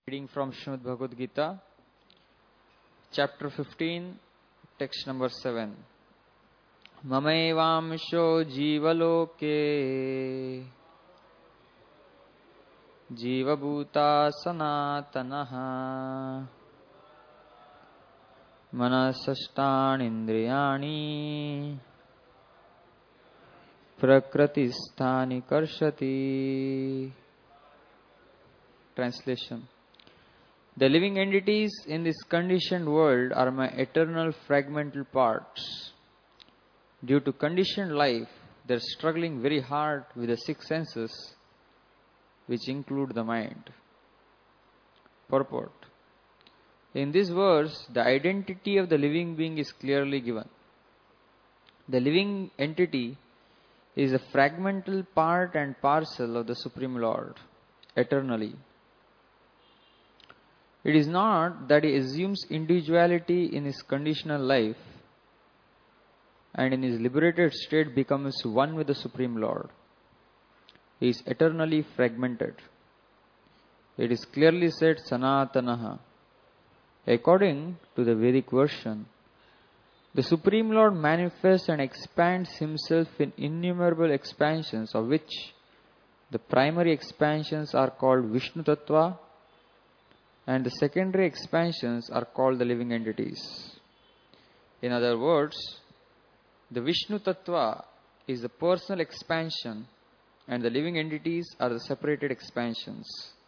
Reading from Srimad Bhagavad Gita, chapter 15, text number 7. Mamaevamsho jivaloke jivabhuta sanatanaha manasashtanindriyani prakritisthani karshati. Translation. The living entities in this conditioned world are my eternal fragmental parts. Due to conditioned life, they are struggling very hard with the six senses, which include the mind. Purport. In this verse, the identity of the living being is clearly given. The living entity is a fragmental part and parcel of the Supreme Lord, eternally. It is not that he assumes individuality in his conditional life and in his liberated state becomes one with the Supreme Lord. He is eternally fragmented. It is clearly said Sanatanaha. According to the Vedic version, the Supreme Lord manifests and expands himself in innumerable expansions, of which the primary expansions are called Vishnu Tattva and the secondary expansions are called the living entities. In other words, the Vishnu Tattva is the personal expansion and the living entities are the separated expansions.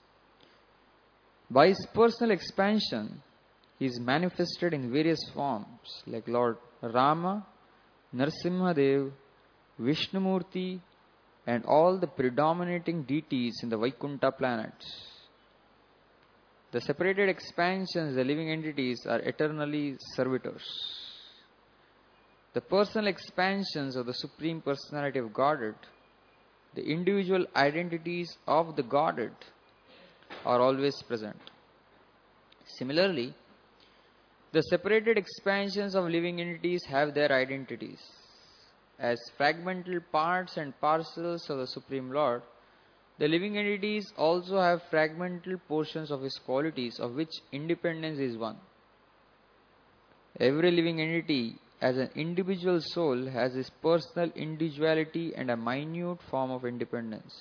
By his personal expansion, he is manifested in various forms like Lord Rama, Narasimhadev, Vishnumurti, and all the predominating deities in the Vaikuntha planets. The separated expansions, the living entities, are eternally servitors. The personal expansions of the Supreme Personality of Godhead, the individual identities of the Godhead, are always present. Similarly, the separated expansions of living entities have their identities. As fragmental parts and parcels of the Supreme Lord, the living entities also have fragmental portions of his qualities, of which independence is one. Every living entity, as an individual soul, has his personal individuality and a minute form of independence.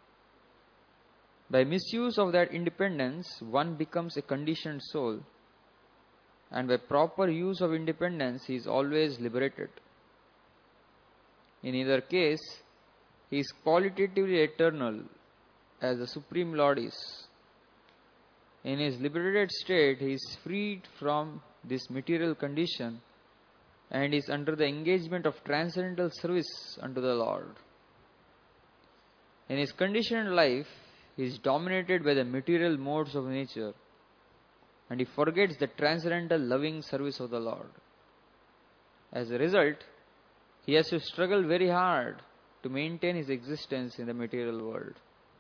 By misuse of that independence, one becomes a conditioned soul, and by proper use of independence, he is always liberated. In either case, he is qualitatively eternal, as the Supreme Lord is. In his liberated state, he is freed from this material condition and is under the engagement of transcendental service unto the Lord. In his conditioned life, he is dominated by the material modes of nature and he forgets the transcendental loving service of the Lord. As a result, he has to struggle very hard to maintain his existence in the material world.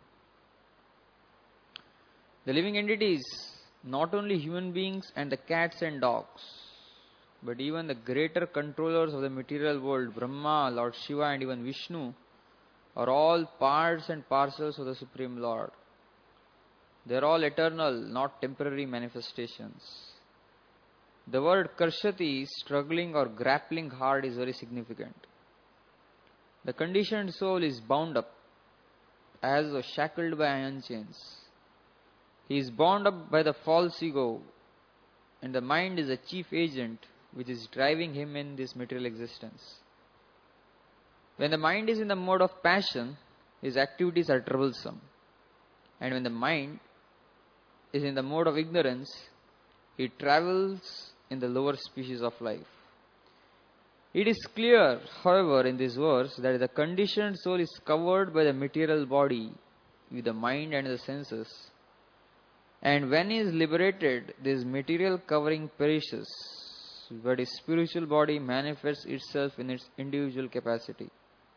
The living entities, not only human beings and the cats and dogs, but even the greater controllers of the material world, Brahma, Lord Shiva, and even Vishnu, are all parts and parcels of the Supreme Lord. They are all eternal, not temporary manifestations. The word karshati, struggling or grappling hard, is very significant. The conditioned soul is bound up, as though shackled by iron chains. He is bound up by the false ego, and the mind is a chief agent which is driving him in this material existence. When the mind is in the mode of passion, his activities are troublesome. And when the mind is in the mode of ignorance, he travels in the lower species of life. It is clear, however, in this verse that the conditioned soul is covered by the material body with the mind and the senses. And when he is liberated, this material covering perishes, but his spiritual body manifests itself in its individual capacity.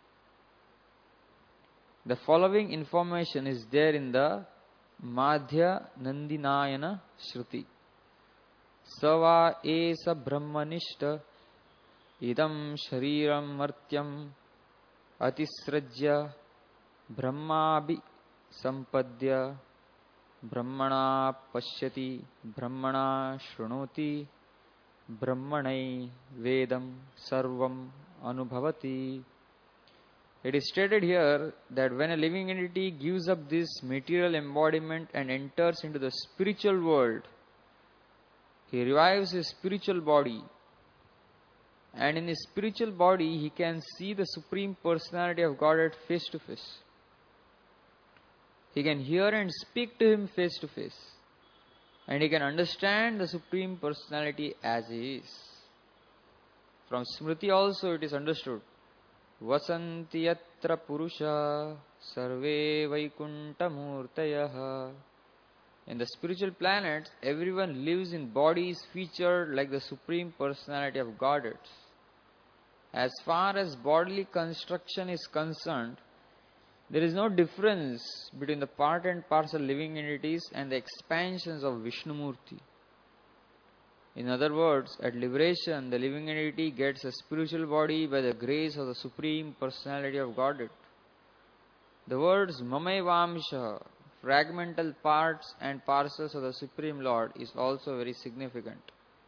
The following information is there in the Madhya Nandinayana Shruti. Sava esa brahmanishta idam shariram martyam atisrajya brahmabhi sampadya Brahmana pashyati, Brahmana shrunoti, Brahmanai Vedam Sarvam Anubhavati. It is stated here that when a living entity gives up this material embodiment and enters into the spiritual world, he revives his spiritual body. And in his spiritual body, he can see the Supreme Personality of Godhead face to face. He can hear and speak to him face to face. And he can understand the Supreme Personality as he is. From Smriti also it is understood. Vasanti yatra purusha sarve vaikunta murtayaha. In the spiritual planets, everyone lives in bodies featured like the Supreme Personality of Godhead. As far as bodily construction is concerned, there is no difference between the part and parcel living entities and the expansions of Vishnumurti. In other words, at liberation, the living entity gets a spiritual body by the grace of the Supreme Personality of Godhead. The words Mamevamsha, fragmental parts and parcels of the Supreme Lord, is also very significant.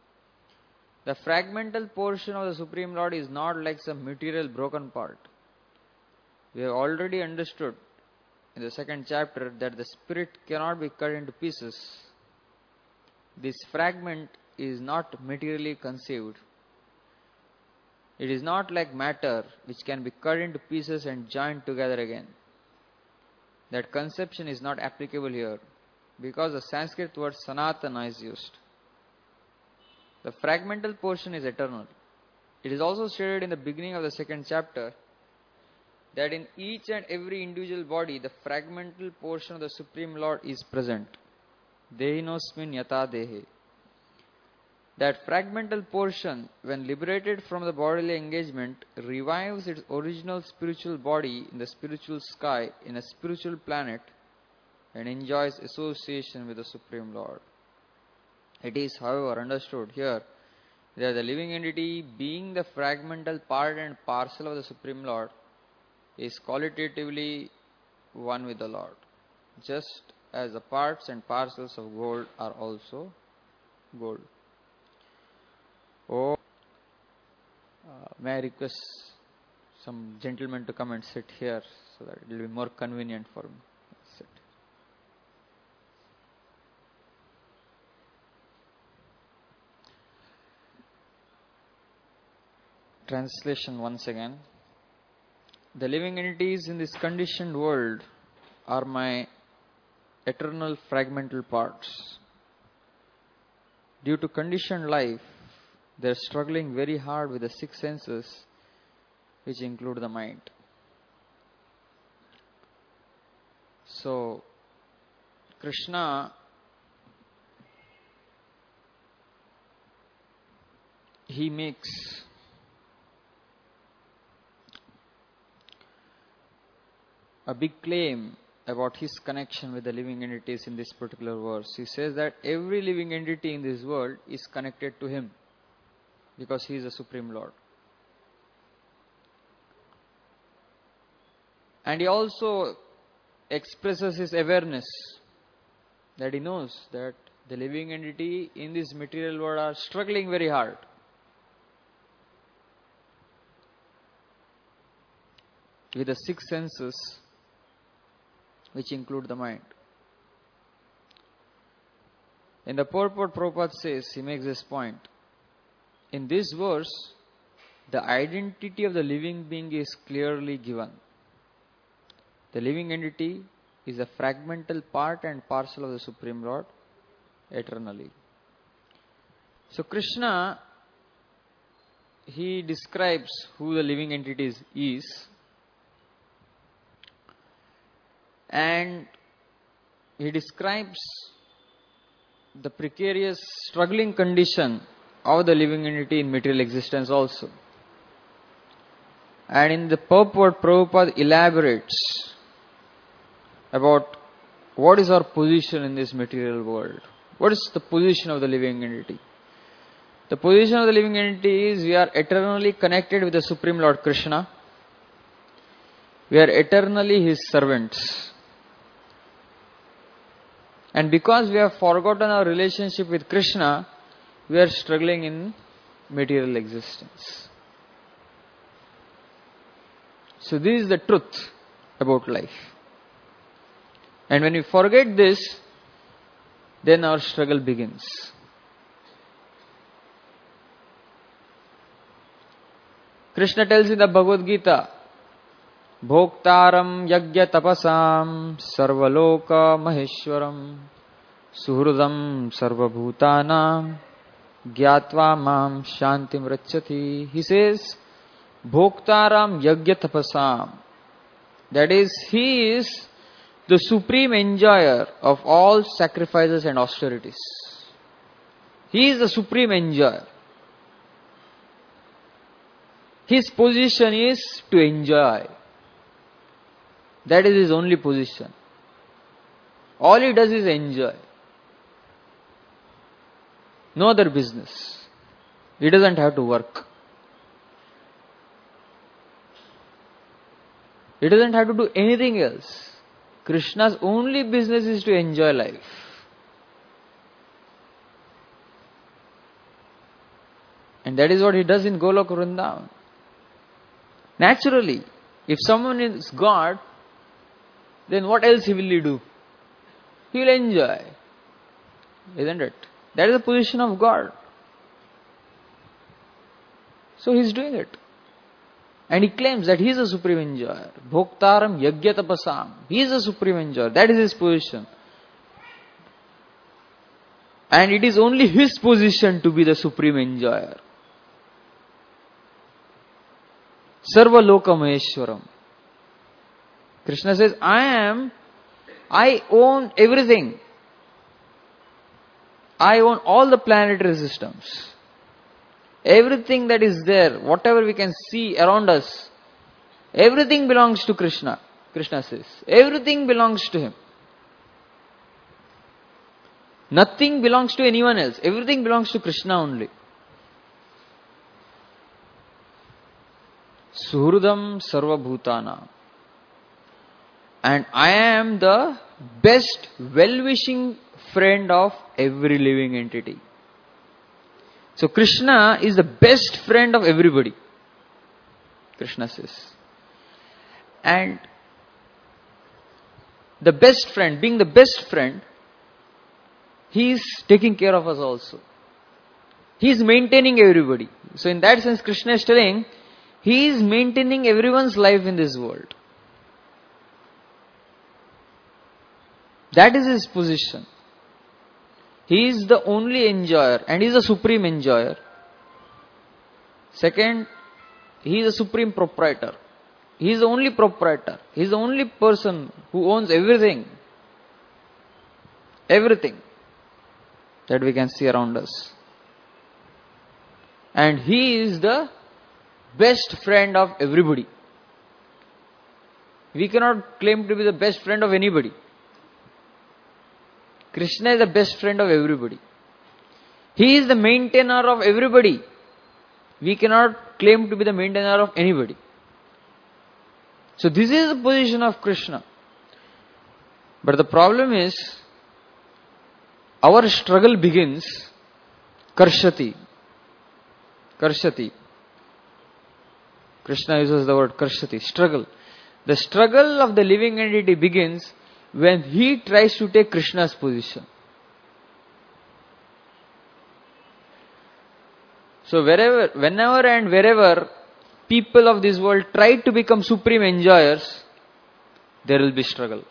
The fragmental portion of the Supreme Lord is not like some material broken part. We have already understood in the second chapter that the spirit cannot be cut into pieces. This fragment is not materially conceived. It is not like matter which can be cut into pieces and joined together again. That conception is not applicable here because the Sanskrit word Sanatana is used. The fragmental portion is eternal. It is also stated in the beginning of the second chapter that in each and every individual body, the fragmental portion of the Supreme Lord is present. Dehinosmin yata dehe. That fragmental portion, when liberated from the bodily engagement, revives its original spiritual body in the spiritual sky, in a spiritual planet, and enjoys association with the Supreme Lord. It is, however, understood here that the living entity, being the fragmental part and parcel of the Supreme Lord, is qualitatively one with the Lord, just as the parts and parcels of gold are also gold. Oh, may I request some gentlemen to come and sit here so that it will be more convenient for me. Sit. Translation once again. The living entities in this conditioned world are my eternal fragmental parts. Due to conditioned life, they are struggling very hard with the six senses, which include the mind. So, Krishna, he makes a big claim about his connection with the living entities in this particular verse. He says that every living entity in this world is connected to him because he is the Supreme Lord. And he also expresses his awareness that he knows that the living entity in this material world are struggling very hard. With the six senses, which include the mind. In the purport, Prabhupada says, he makes this point. In this verse, the identity of the living being is clearly given. The living entity is a fragmental part and parcel of the Supreme Lord eternally. So Krishna, he describes who the living entity is, and he describes the precarious struggling condition of the living entity in material existence also. And in the purport, Prabhupada elaborates about what is our position in this material world. What is the position of the living entity? The position of the living entity is we are eternally connected with the Supreme Lord Krishna. We are eternally his servants. And because we have forgotten our relationship with Krishna, we are struggling in material existence. So this is the truth about life. And when we forget this, then our struggle begins. Krishna tells in the Bhagavad Gita, Bhoktaram yagya tapasam sarvaloka maheshwaram suhrudam sarvabhutanam gyatva mam shantim rachyati. He says, Bhoktaram yagya tapasam. That is, he is the supreme enjoyer of all sacrifices and austerities. He is the supreme enjoyer. His position is to enjoy. That is his only position. All he does is enjoy. No other business. He doesn't have to work. He doesn't have to do anything else. Krishna's only business is to enjoy life. And that is what he does in Golok Vrindavan. Naturally, if someone is God, then what else will he do? He will enjoy. Isn't it? That is the position of God. So he is doing it. And he claims that he is a supreme enjoyer. Bhoktaram yagya tapasam. He is a supreme enjoyer. That is his position. And it is only his position to be the supreme enjoyer. Sarva loka maheshwaram. Krishna says, I own everything. I own all the planetary systems. Everything that is there, whatever we can see around us, everything belongs to Krishna. Krishna says, everything belongs to him. Nothing belongs to anyone else. Everything belongs to Krishna only. Suhrudam sarva bhutana. And I am the best well-wishing friend of every living entity. So Krishna is the best friend of everybody. Krishna says. And the best friend, being the best friend, he is taking care of us also. He is maintaining everybody. So in that sense, Krishna is telling, he is maintaining everyone's life in this world. That is his position. He is the only enjoyer and he is the supreme enjoyer. Second, he is the supreme proprietor. He is the only proprietor. He is the only person who owns everything. Everything that we can see around us. And he is the best friend of everybody. We cannot claim to be the best friend of anybody. Krishna is the best friend of everybody. He is the maintainer of everybody. We cannot claim to be the maintainer of anybody. So this is the position of Krishna. But the problem is, our struggle begins, karshati. Karshati. Krishna uses the word karshati, struggle. The struggle of the living entity begins when he tries to take Krishna's position. So whenever and wherever people of this world try to become supreme enjoyers, there will be struggle.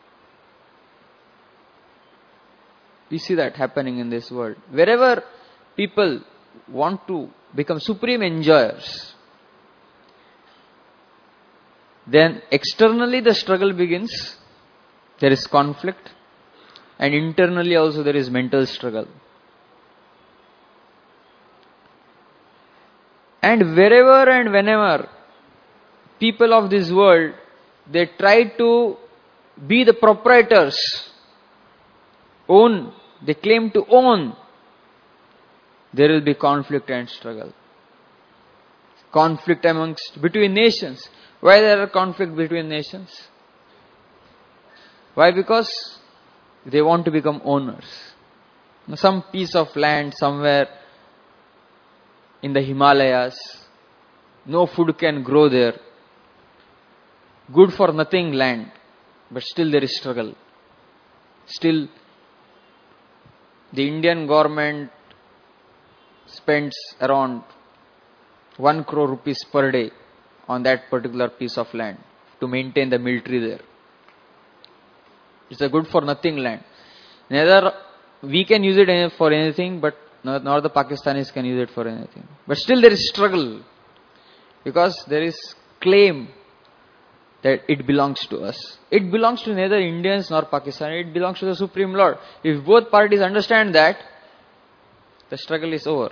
We see that happening in this world. Wherever people want to become supreme enjoyers, then externally the struggle begins. There is conflict, and internally also there is mental struggle. And wherever and whenever people of this world, they try to be the proprietors, they claim to own, there will be conflict and struggle. Conflict between nations. Why there are conflict between nations? Why? Because They want to become owners. Some piece of land somewhere in the Himalayas. No food can grow there. Good for nothing land. But still there is struggle. Still, the Indian government spends around 1 crore rupees per day on that particular piece of land to maintain the military there. It's a good for nothing land. Neither we can use it for anything, but nor the Pakistanis can use it for anything. But still there is struggle, because there is claim that it belongs to us. It belongs to neither Indians nor Pakistani. It belongs to the Supreme Lord. If both parties understand that, the struggle is over.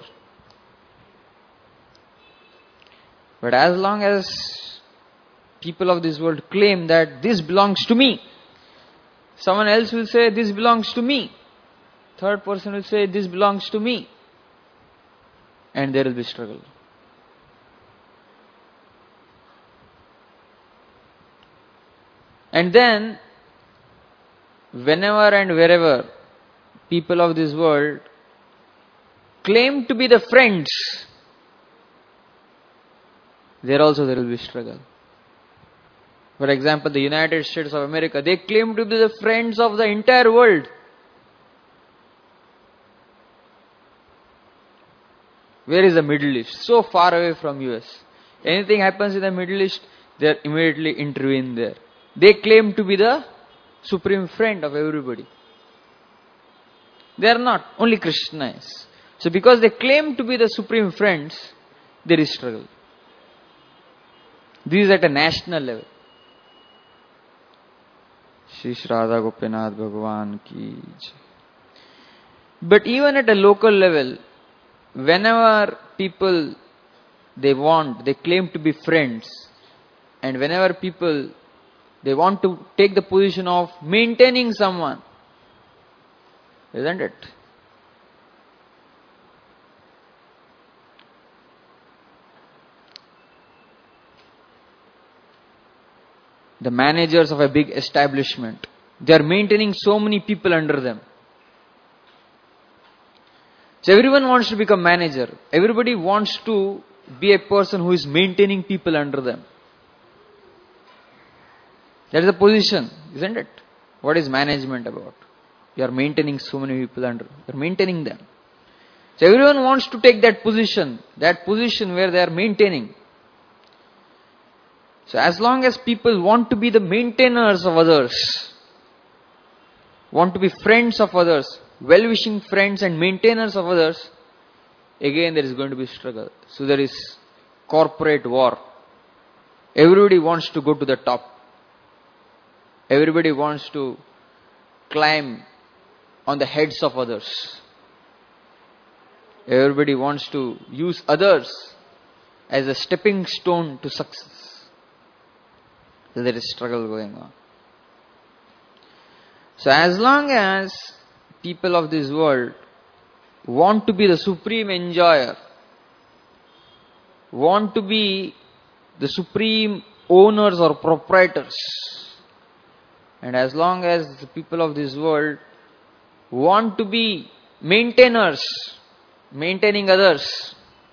But as long as people of this world claim that this belongs to me, someone else will say this belongs to me. Third person will say this belongs to me. And there will be struggle. And then, whenever and wherever people of this world claim to be the friends, there also there will be struggle. For example, the United States of America, they claim to be the friends of the entire world. Where is the Middle East? So far away from US. Anything happens in the Middle East, they are immediately intervene there. They claim to be the supreme friend of everybody. They are not. Only Krishna is. So because they claim to be the supreme friends, there is struggle. This is at a national level. Shri Radha Gopinath Bhagwan ki jai. But even at a local level, whenever people they claim to be friends, and whenever people they want to take the position of maintaining someone, isn't it? The managers of a big establishment, they are maintaining so many people under them. So everyone wants to become manager. Everybody wants to be a person who is maintaining people under them. That is the position, isn't it? What is management about? You are maintaining so many people under. You are maintaining them. So everyone wants to take that position where they are maintaining. So as long as people want to be the maintainers of others, want to be friends of others, well-wishing friends and maintainers of others, again there is going to be struggle. So there is corporate war. Everybody wants to go to the top. Everybody wants to climb on the heads of others. Everybody wants to use others as a stepping stone to success. So there is struggle going on. So as long as people of this world want to be the supreme enjoyer, want to be the supreme owners or proprietors, and as long as the people of this world want to be maintainers, maintaining others,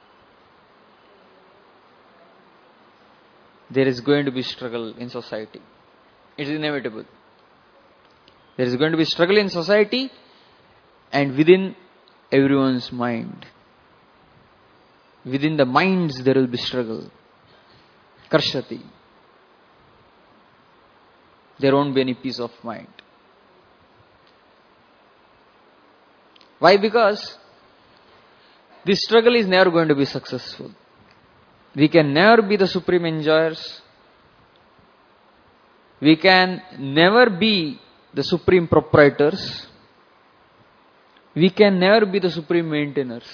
there is going to be struggle in society. It is inevitable. There is going to be struggle in society and within everyone's mind. Within the minds there will be struggle. Karshati. There won't be any peace of mind. Why? Because this struggle is never going to be successful. We can never be the supreme enjoyers. We can never be the supreme proprietors. We can never be the supreme maintainers.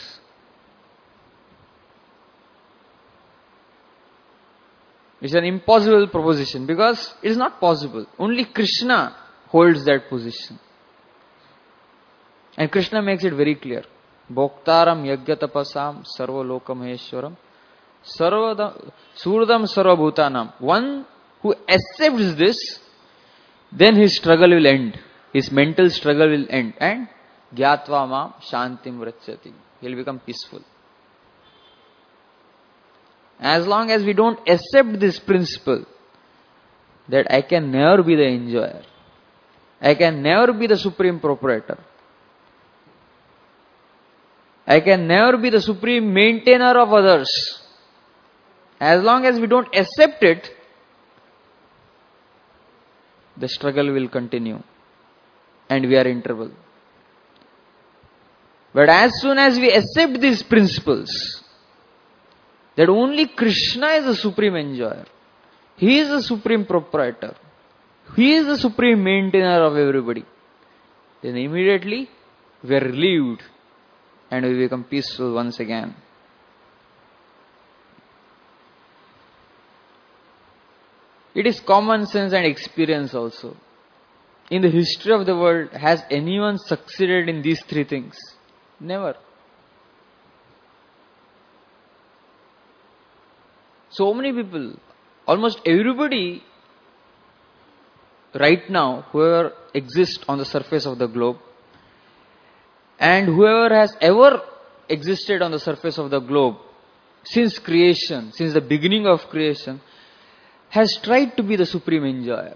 It's an impossible proposition because it is not possible. Only Krishna holds that position. And Krishna makes it very clear. Bhoktaram yagyatapasam sarva lokamaheshwaram surdam sarvabhutanam. One who accepts this, then his struggle will end. his mental struggle will end, and gyatva mam shantim vrachyati. He'll become peaceful. As long as we don't accept this principle that I can never be the enjoyer, I can never be the supreme proprietor, I can never be the supreme maintainer of others, as long as we don't accept it, the struggle will continue and we are in trouble. But as soon as we accept these principles, that only Krishna is the supreme enjoyer, He is the supreme proprietor, He is the supreme maintainer of everybody, then immediately we are relieved and we become peaceful once again. It is common sense and experience also. In the history of the world, has anyone succeeded in these three things? Never. So many people, almost everybody right now, whoever exists on the surface of the globe, and whoever has ever existed on the surface of the globe since creation, since the beginning of creation, has tried to be the supreme enjoyer.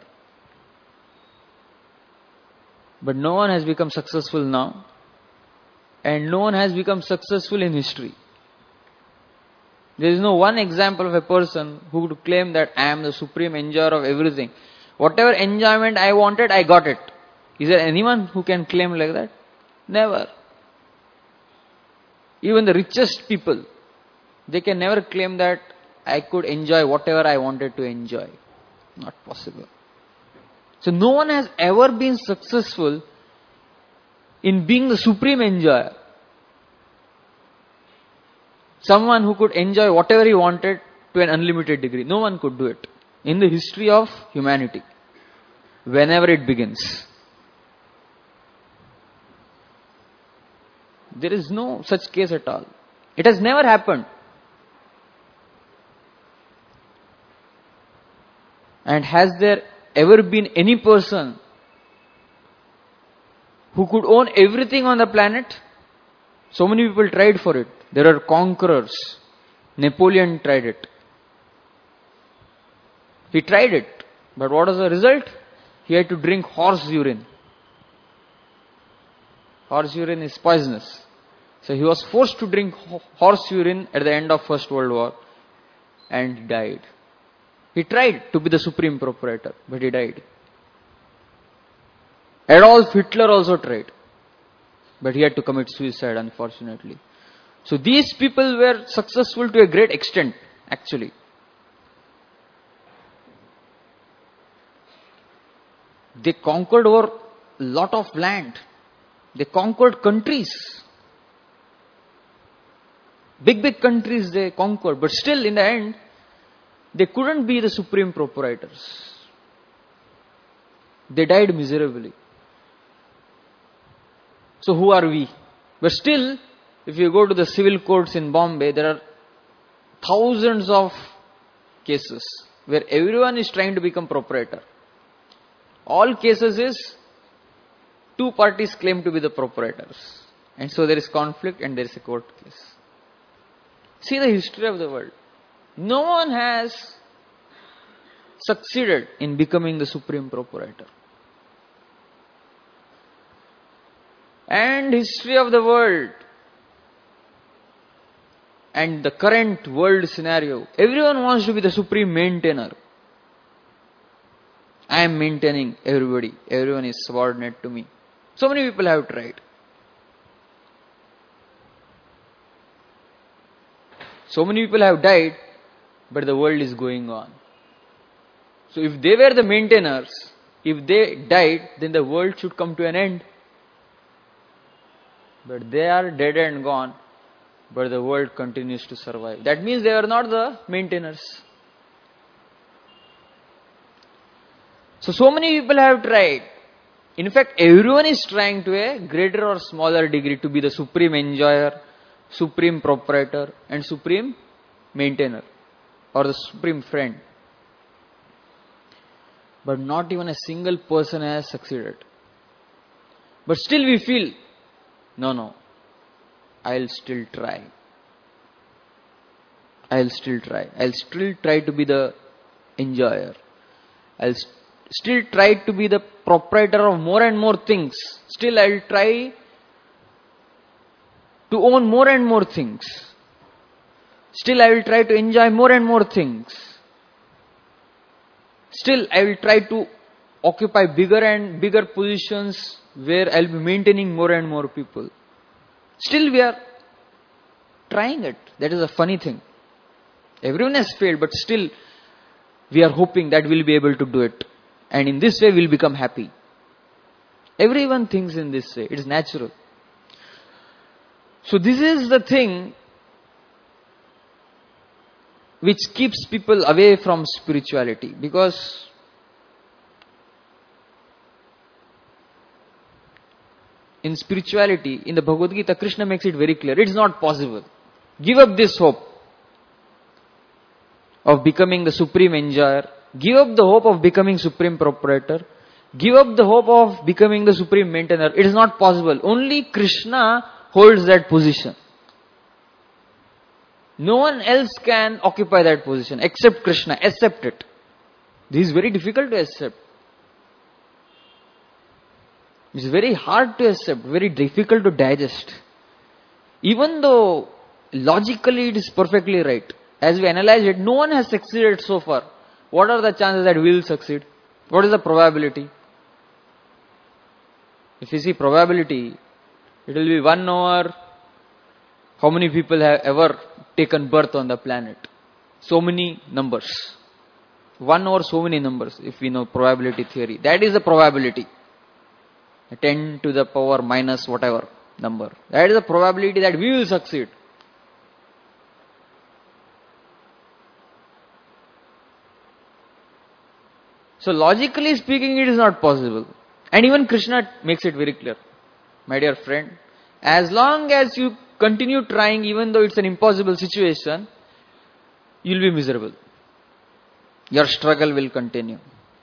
But no one has become successful now, and no one has become successful in history. There is no one example of a person who would claim that I am the supreme enjoyer of everything. Whatever enjoyment I wanted, I got it. Is there anyone who can claim like that? Never. Even the richest people, they can never claim that I could enjoy whatever I wanted to enjoy. Not possible. So no one has ever been successful in being the supreme enjoyer. Someone who could enjoy whatever he wanted to an unlimited degree. No one could do it in the history of humanity, whenever it begins. There is no such case at all. It has never happened. And has there ever been any person who could own everything on the planet? So many people tried for it. There are conquerors. Napoleon tried it. He tried it. But what was the result? He had to drink horse urine. Horse urine is poisonous. So he was forced to drink horse urine at the end of First World War and died. He tried to be the supreme proprietor, but he died. Adolf Hitler also tried, but he had to commit suicide, unfortunately. So these people were successful to a great extent, actually. They conquered over a lot of land. They conquered countries. Big countries they conquered, but still in the end, they couldn't be the supreme proprietors. They died miserably. So who are we? But still, if you go to the civil courts in Bombay, there are thousands of cases where everyone is trying to become proprietor. All cases is two parties claim to be the proprietors. And so there is conflict and there is a court case. See the history of the world. No one has succeeded in becoming the supreme proprietor. And history of the world and the current world scenario, everyone wants to be the supreme maintainer. I am maintaining everybody. Everyone is subordinate to me. So many people have tried. So many people have died, but the world is going on. So if they were the maintainers, if they died, then the world should come to an end. But they are dead and gone, but the world continues to survive. That means they are not the maintainers. So many people have tried. In fact, everyone is trying to a greater or smaller degree to be the supreme enjoyer, supreme proprietor, and supreme maintainer, or the supreme friend. But not even a single person has succeeded. But still we feel, no, I'll still try. I'll still try to be the enjoyer. I'll still try to be the proprietor of more and more things. Still I'll try to own more and more things. Still I will try to enjoy more and more things. Still I will try to occupy bigger and bigger positions where I'll be maintaining more and more people. Still we are trying it. That is a funny thing. Everyone has failed, but still we are hoping that we'll be able to do it. And in this way we'll become happy. Everyone thinks in this way. It is natural. So this is the thing which keeps people away from spirituality. Because in spirituality, in the Bhagavad Gita, Krishna makes it very clear. It's not possible. Give up this hope of becoming the supreme enjoyer. Give up the hope of becoming supreme proprietor. Give up the hope of becoming the supreme maintainer. It is not possible. Only Krishna holds that position. No one else can occupy that position except Krishna. Accept it. This is very difficult to accept. It's very hard to accept, very difficult to digest. Even though logically it is perfectly right. As we analyze it, no one has succeeded so far. What are the chances that we will succeed? What is the probability? If you see probability, it will be 1 over how many people have ever taken birth on the planet. So many numbers. 1 over so many numbers, if we know probability theory. That is the probability. 10 to the power minus whatever number. That is the probability that we will succeed. So logically speaking, it is not possible. And even Krishna makes it very clear. My dear friend, as long as you continue trying, even though it's an impossible situation, you'll be miserable. Your struggle will continue.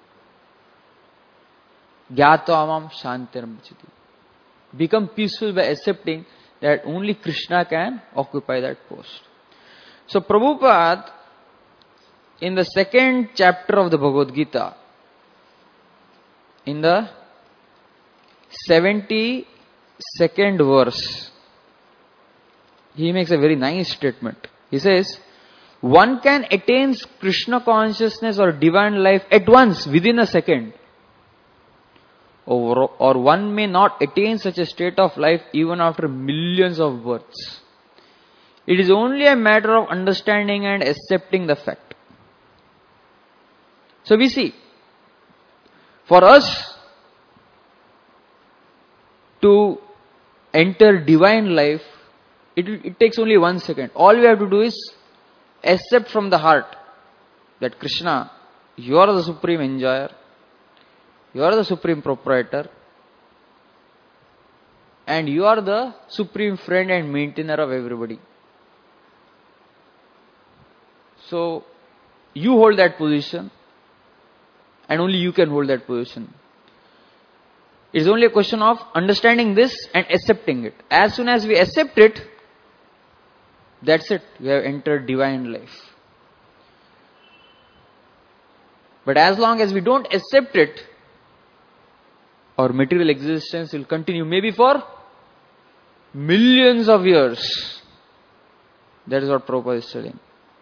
Gyato amam shantiram chiti. Become peaceful by accepting that only Krishna can occupy that post. So Prabhupada, in the 2nd chapter of the Bhagavad Gita, in the 72nd verse, he makes a very nice statement. He says, one can attain Krishna consciousness or divine life at once, within a second. Or one may not attain such a state of life even after millions of births. It is only a matter of understanding and accepting the fact. So we see, for us to enter divine life, it takes only 1 second. All we have to do is accept from the heart that Krishna, you are the supreme enjoyer, you are the supreme proprietor, and you are the supreme friend and maintainer of everybody. So, you hold that position, and only you can hold that position. It is only a question of understanding this and accepting it. As soon as we accept it, that's it. We have entered divine life. But as long as we don't accept it, our material existence will continue maybe for millions of years. That is what Prabhupada is telling.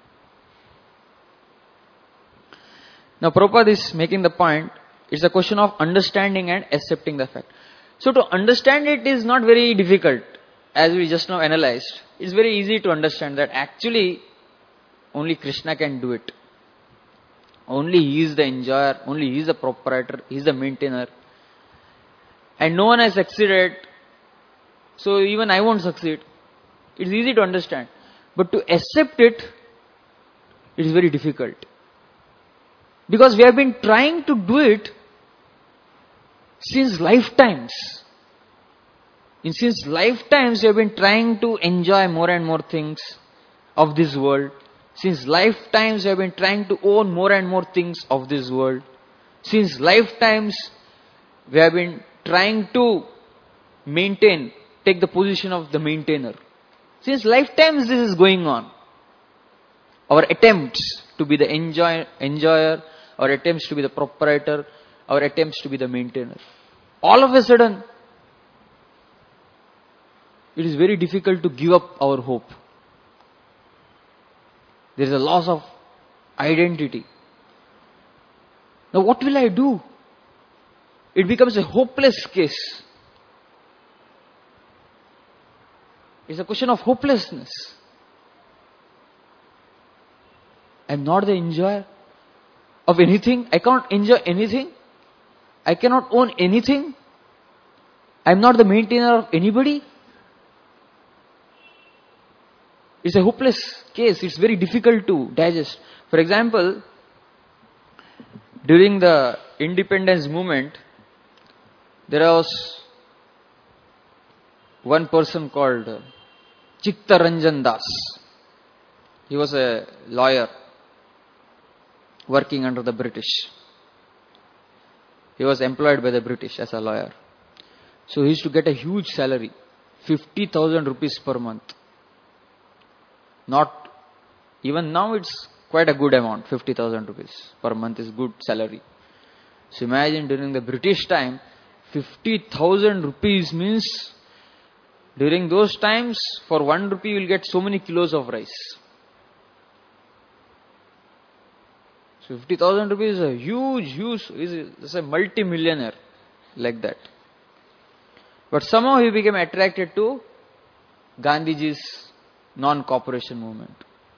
Now Prabhupada is making the point, it's a question of understanding and accepting the fact. So to understand it is not very difficult, as we just now analyzed. It's very easy to understand that actually only Krishna can do it. Only He is the enjoyer, only He is the proprietor, He is the maintainer. And no one has succeeded, so even I won't succeed. It's easy to understand. But to accept it, it is very difficult. Because we have been trying to do it since lifetimes. Since lifetimes we have been trying to enjoy more and more things of this world. Since lifetimes we have been trying to own more and more things of this world. Since lifetimes we have been trying to take the position of the maintainer. Since lifetimes this is going on. Our attempts to be the enjoyer, our attempts to be the proprietor, our attempts to be the maintainer. All of a sudden, it is very difficult to give up our hope. There is a loss of identity. Now what will I do? It becomes a hopeless case. It's a question of hopelessness. I'm not the enjoyer of anything. I can't enjoy anything. I cannot own anything. I'm not the maintainer of anybody. It's a hopeless case. It's very difficult to digest. For example, during the independence movement, there was one person called Chittaranjan Das. He was a lawyer working under the British. He was employed by the British as a lawyer. So he used to get a huge salary, 50,000 rupees per month. Not, even now it's quite a good amount, 50,000 rupees per month is good salary. So imagine during the British time, 50,000 rupees means, during those times, for 1 rupee you will get so many kilos of rice. So 50,000 rupees is a huge, is a multi-millionaire like that. But somehow he became attracted to Gandhiji's non-cooperation movement.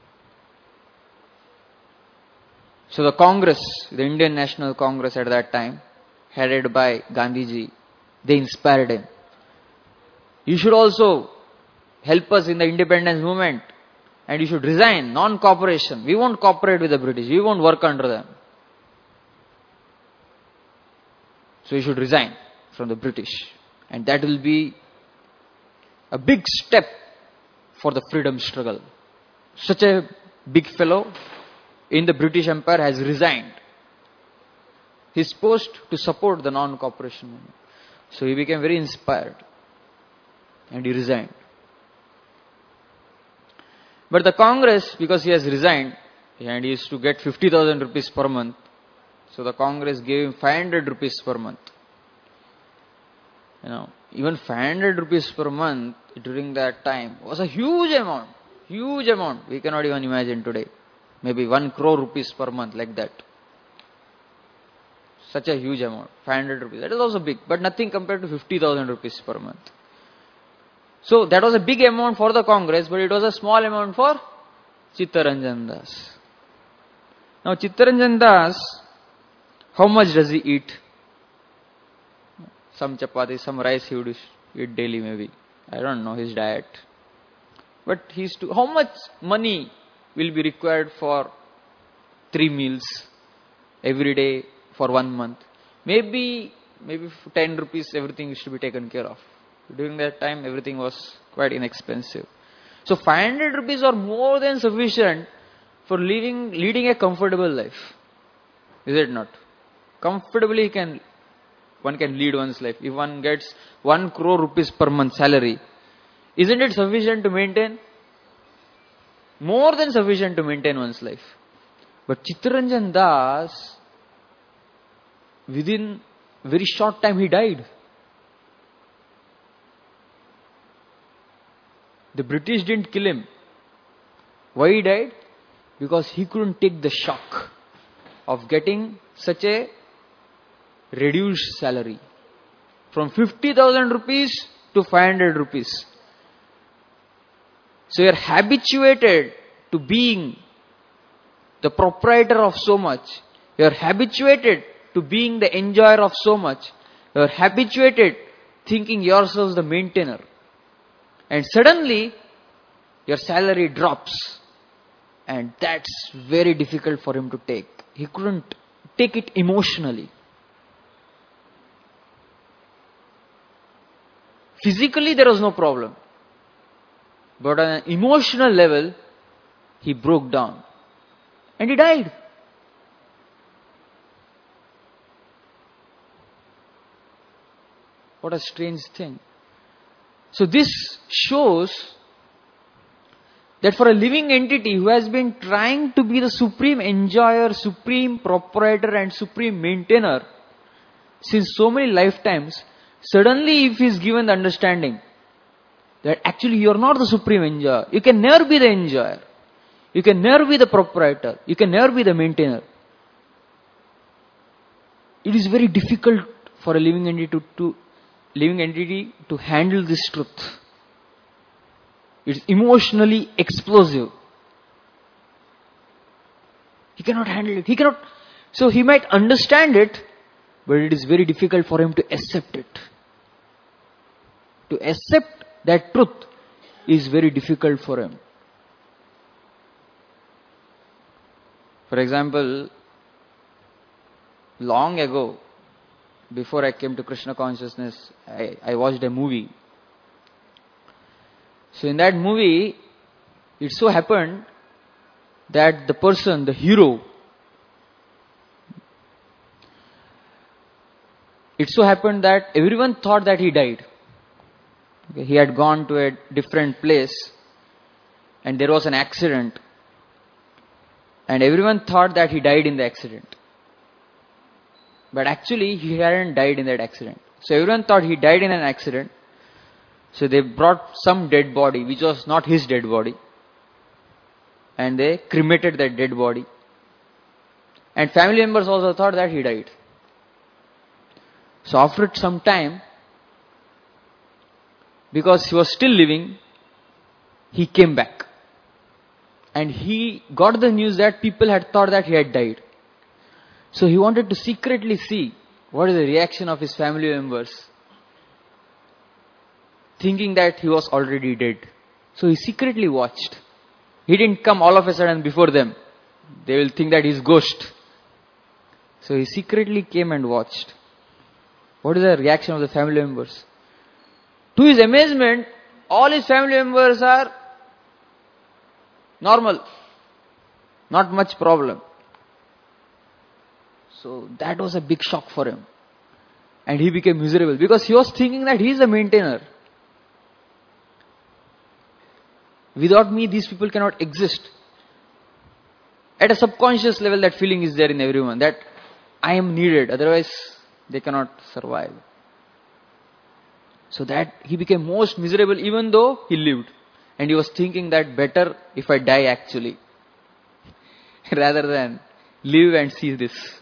So the Congress, the Indian National Congress at that time, headed by Gandhiji, they inspired him. You should also help us in the independence movement and you should resign, non-cooperation. We won't cooperate with the British, we won't work under them. So you should resign from the British. And that will be a big step for the freedom struggle. Such a big fellow in the British Empire has resigned his post to support the non-cooperation movement. So he became very inspired and he resigned. But the Congress, because he has resigned and he used to get 50,000 rupees per month, so the Congress gave him 500 rupees per month. Even 500 rupees per month during that time was a huge amount. Huge amount. We cannot even imagine today. Maybe 1 crore rupees per month, like that. Such a huge amount. 500 rupees. That is also big, but nothing compared to 50,000 rupees per month. So that was a big amount for the Congress, but it was a small amount for Chittaranjan Das. Now Chittaranjan Das, how much does he eat? Some chapati, some rice he would eat daily maybe. I don't know his diet. But how much money will be required for 3 meals every day for 1 month? Maybe for 10 rupees everything used to be taken care of. During that time everything was quite inexpensive. So 500 rupees are more than sufficient for leading a comfortable life. Is it not? Comfortably one can lead one's life. If one gets 1 crore rupees per month salary, isn't it sufficient to maintain? More than sufficient to maintain one's life. But Chittaranjan Das, within very short time he died. The British didn't kill him. Why he died? Because he couldn't take the shock of getting such a reduced salary. From 50,000 rupees to 500 rupees. So you are habituated to being the proprietor of so much. You are habituated to being the enjoyer of so much. You are habituated thinking yourself the maintainer. And suddenly your salary drops. And that's very difficult for him to take. He couldn't take it emotionally. Physically there was no problem. But on an emotional level, he broke down. And he died. What a strange thing. So this shows that for a living entity who has been trying to be the supreme enjoyer, supreme proprietor and supreme maintainer since so many lifetimes, suddenly if he is given the understanding that actually you are not the supreme enjoyer, you can never be the enjoyer, you can never be the proprietor, you can never be the maintainer. It is very difficult for a living entity to handle this truth. It's emotionally explosive. He cannot handle it. So he might understand it, but it is very difficult for him to accept it. To accept that truth is very difficult for him. For example, long ago, before I came to Krishna consciousness, I watched a movie. So in that movie, it so happened that the person, the hero, it so happened that everyone thought that he died. Okay, he had gone to a different place and there was an accident. And everyone thought that he died in the accident. But actually, he hadn't died in that accident. So everyone thought he died in an accident. So they brought some dead body, which was not his dead body. And they cremated that dead body. And family members also thought that he died. So after some time, because he was still living, he came back. And he got the news that people had thought that he had died. So he wanted to secretly see what is the reaction of his family members, thinking that he was already dead. So he secretly watched. He didn't come all of a sudden before them. They will think that he's ghost. So he secretly came and watched. What is the reaction of the family members? To his amazement, all his family members are normal. Not much problem. So that was a big shock for him. And he became miserable because he was thinking that he is the maintainer. Without me, these people cannot exist. At a subconscious level, that feeling is there in everyone, that I am needed, otherwise they cannot survive. So that he became most miserable even though he lived. And he was thinking that better if I die actually, rather than live and see this.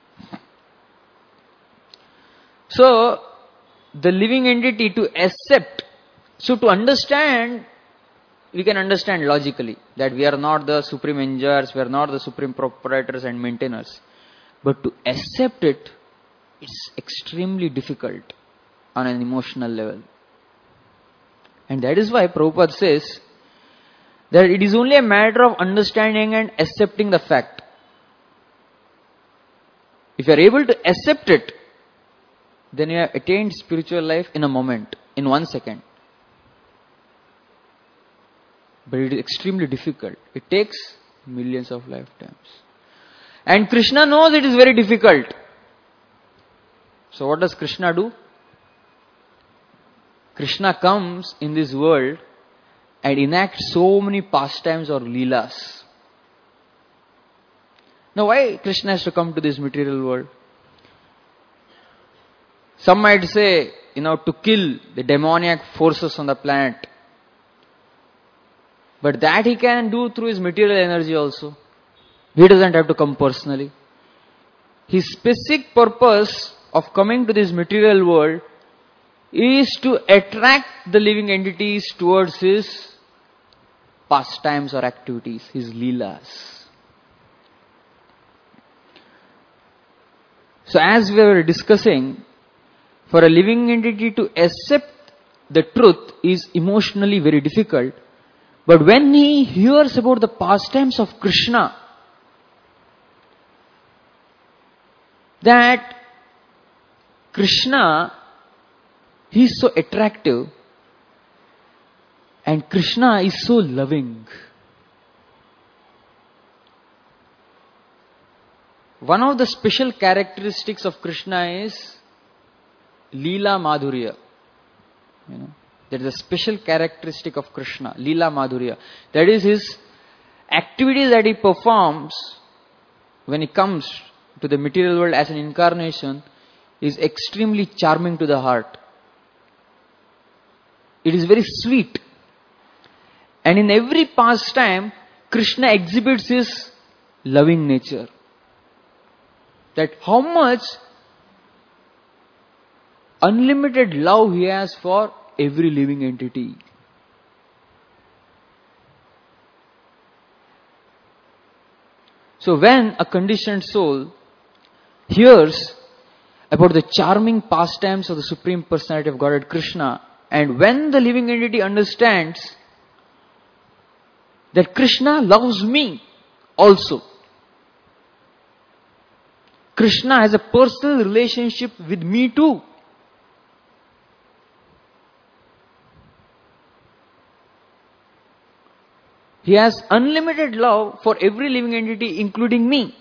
So, the living entity to accept, so to understand, we can understand logically that we are not the supreme enjoyers, we are not the supreme proprietors and maintainers. But to accept it, it's extremely difficult on an emotional level. And that is why Prabhupada says that it is only a matter of understanding and accepting the fact. If you are able to accept it, then you have attained spiritual life in a moment, in 1 second. But it is extremely difficult. It takes millions of lifetimes. And Krishna knows it is very difficult. So what does Krishna do? Krishna comes in this world and enacts so many pastimes or leelas. Now why Krishna has to come to this material world? Some might say, to kill the demoniac forces on the planet. But that he can do through his material energy also. He doesn't have to come personally. His specific purpose of coming to this material world is to attract the living entities towards his pastimes or activities, his leelas. So as we were discussing, for a living entity to accept the truth is emotionally very difficult. But when he hears about the pastimes of Krishna, that Krishna, he is so attractive and Krishna is so loving. One of the special characteristics of Krishna is Leela Madhurya. That is a special characteristic of Krishna, Leela Madhurya. That is his activities that he performs when he comes to the material world as an incarnation is extremely charming to the heart. It is very sweet. And in every pastime, Krishna exhibits his loving nature. That how much unlimited love he has for every living entity. So when a conditioned soul hears about the charming pastimes of the Supreme Personality of Godhead Krishna, and when the living entity understands that Krishna loves me also, Krishna has a personal relationship with me too. He has unlimited love for every living entity, including me.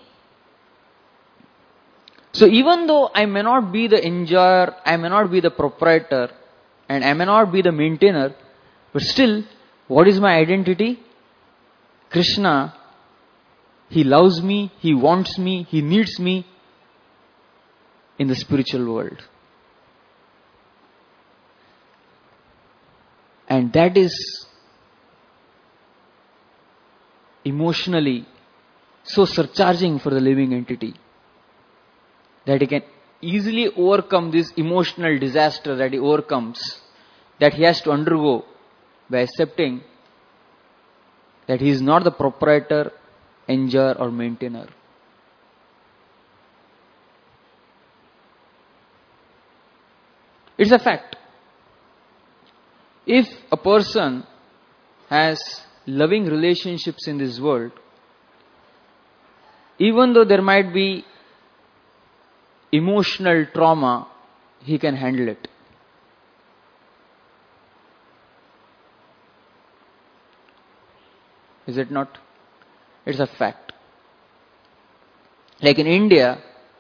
So even though I may not be the enjoyer, I may not be the proprietor, and I may not be the maintainer, but still, what is my identity? Krishna, he loves me, he wants me, he needs me in the spiritual world. And that is emotionally so surcharging for the living entity that he can easily overcome this emotional disaster that he overcomes, that he has to undergo by accepting that he is not the proprietor, enjoyer or maintainer. It's a fact. If a person has loving relationships in this world, even though there might be emotional trauma, he can handle it. Is it not? It's a fact. Like in India,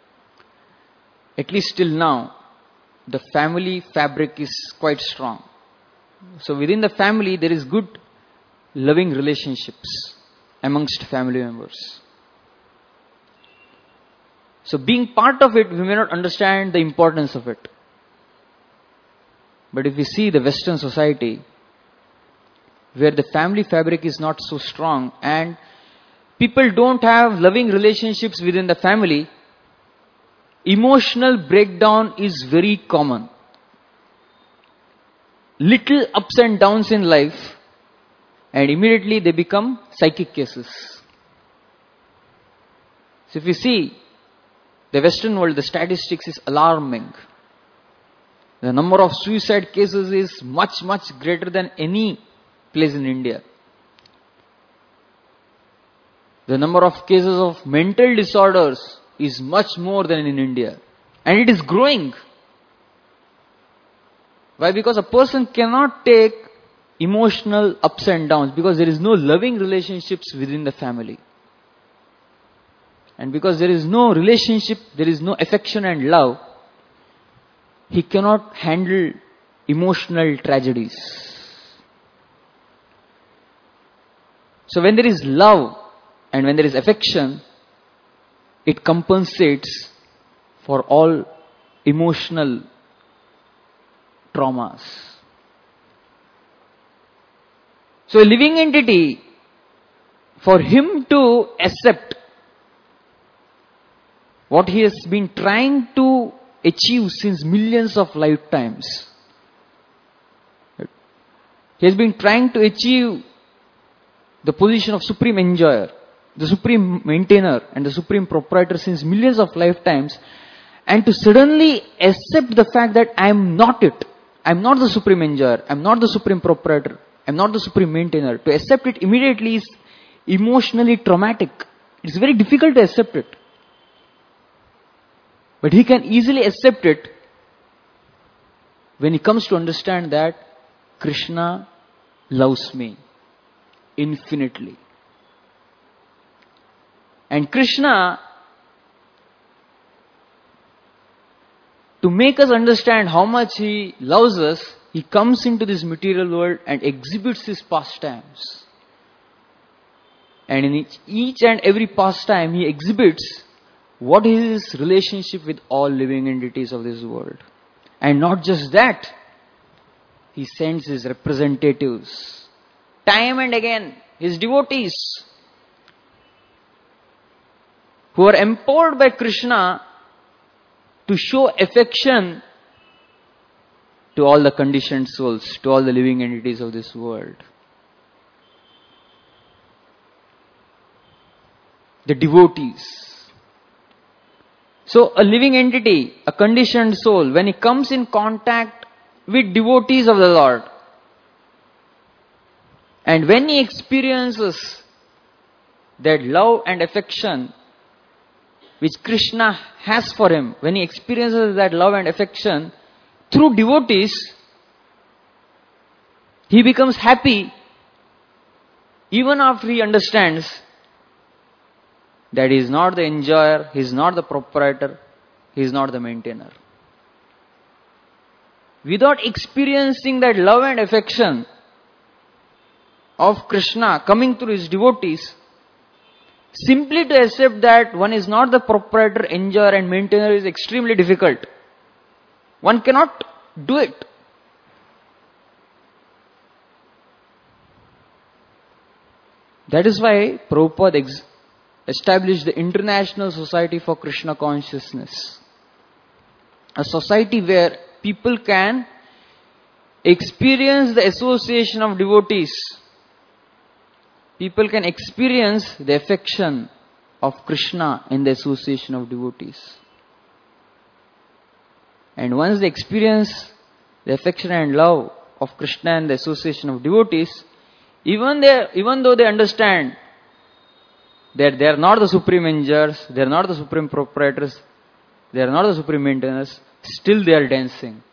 at least till now, the family fabric is quite strong. So within the family, there is good loving relationships amongst family members. So being part of it, we may not understand the importance of it. But if we see the Western society, where the family fabric is not so strong and people don't have loving relationships within the family, emotional breakdown is very common. Little ups and downs in life, and immediately they become psychic cases. So if you see the Western world, the statistics is alarming. The number of suicide cases is much, much greater than any place in India. The number of cases of mental disorders is much more than in India. And it is growing. Why? Because a person cannot take emotional ups and downs because there is no loving relationships within the family. And because there is no relationship, there is no affection and love, he cannot handle emotional tragedies. So when there is love and when there is affection, it compensates for all emotional traumas. So a living entity, for him to accept what he has been trying to achieve since millions of lifetimes, he has been trying to achieve the position of supreme enjoyer, the supreme maintainer and the supreme proprietor since millions of lifetimes, and to suddenly accept the fact that I am not it. I am not the supreme enjoyer. I am not the supreme proprietor. I am not the supreme maintainer. To accept it immediately is emotionally traumatic. It's very difficult to accept it. But he can easily accept it when he comes to understand that Krishna loves me infinitely. And Krishna, to make us understand how much he loves us, He comes into this material world and exhibits his pastimes. And in each and every pastime, he exhibits what is his relationship with all living entities of this world. And not just that, he sends his representatives, time and again, his devotees, who are empowered by Krishna to show affection to all the conditioned souls, to all the living entities of this world. The devotees. So a living entity, a conditioned soul, when he comes in contact with devotees of the Lord, and when he experiences that love and affection which Krishna has for him, when he experiences that love and affection through devotees, he becomes happy even after he understands that he is not the enjoyer, he is not the proprietor, he is not the maintainer. Without experiencing that love and affection of Krishna coming through his devotees, simply to accept that one is not the proprietor, enjoyer and maintainer is extremely difficult. One cannot do it. That is why Prabhupada established the International Society for Krishna Consciousness. A society where people can experience the association of devotees. People can experience the affection of Krishna in the association of devotees. And once they experience the affection and love of Krishna and the association of devotees, even though they understand that they are not the supreme enjoyers, they are not the supreme proprietors, they are not the supreme maintainers, still they are dancing.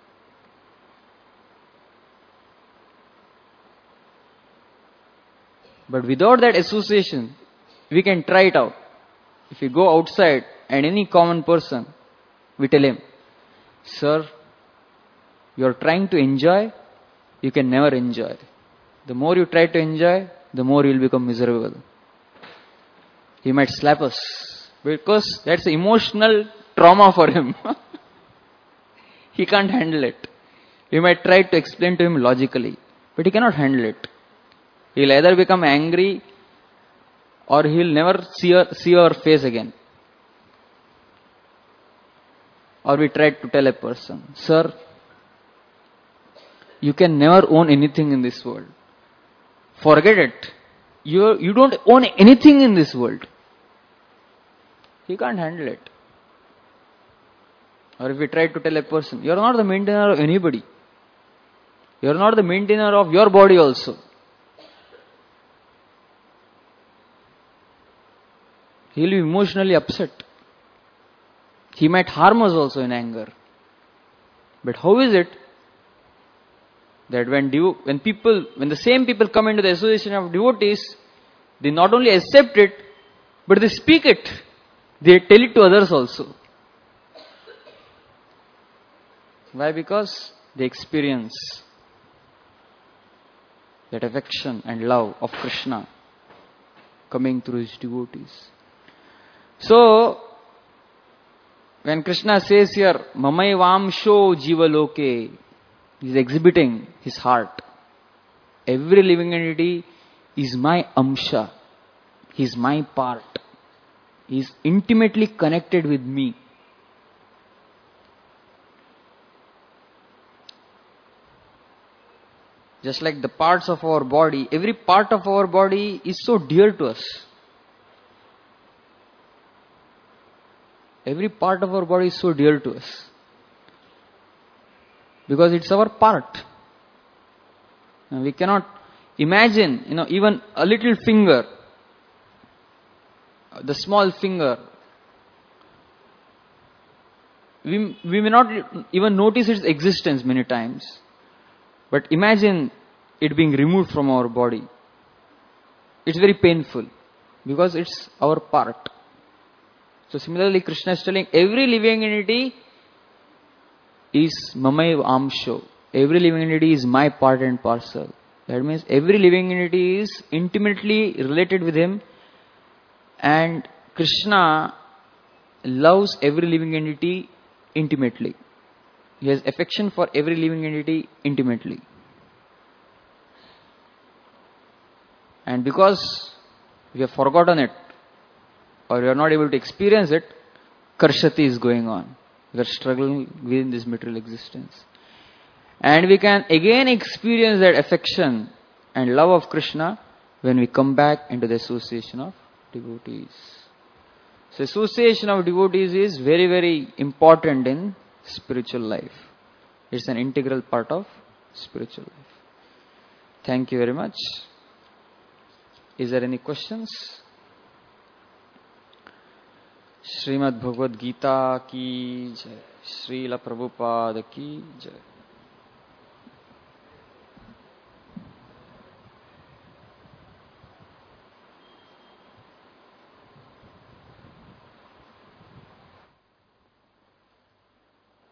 But without that association, we can try it out. If we go outside and any common person, we tell him, "Sir, you are trying to enjoy, you can never enjoy. The more you try to enjoy, the more you will become miserable." He might slap us because that's emotional trauma for him. He can't handle it. We might try to explain to him logically, but he cannot handle it. He'll either become angry or he'll never see our face again. Or we try to tell a person, "Sir, you can never own anything in this world. Forget it. You don't own anything in this world." He can't handle it. Or if we try to tell a person, "You are not the maintainer of anybody. You are not the maintainer of your body also." He will be emotionally upset. He might harm us also in anger. But how is it that when the same people come into the association of devotees, they not only accept it, but they speak it. They tell it to others also. Why? Because they experience that affection and love of Krishna coming through his devotees. So, when Krishna says here, "Mamai-vamsho jivaloke," he is exhibiting his heart. Every living entity is my amsha. He is my part. He is intimately connected with me. Just like the parts of our body, every part of our body is so dear to us. Every part of our body is so dear to us. Because it's our part. And we cannot imagine, even a little finger, the small finger. We may not even notice its existence many times. But imagine it being removed from our body. It's very painful because it's our part. So similarly, Krishna is telling every living entity is Mamai Amsho. every living entity is my part and parcel. That means every living entity is intimately related with him, and Krishna loves every living entity intimately. He has affection for every living entity intimately. And because we have forgotten it, or we are not able to experience it, Karshati is going on. We are struggling within this material existence. And we can again experience that affection and love of Krishna when we come back into the association of devotees. So association of devotees is very, very important in spiritual life. It's an integral part of spiritual life. Thank you very much. Is there any questions? Srimad Bhagavad Gita ki jai. Srila Prabhupada ki jai.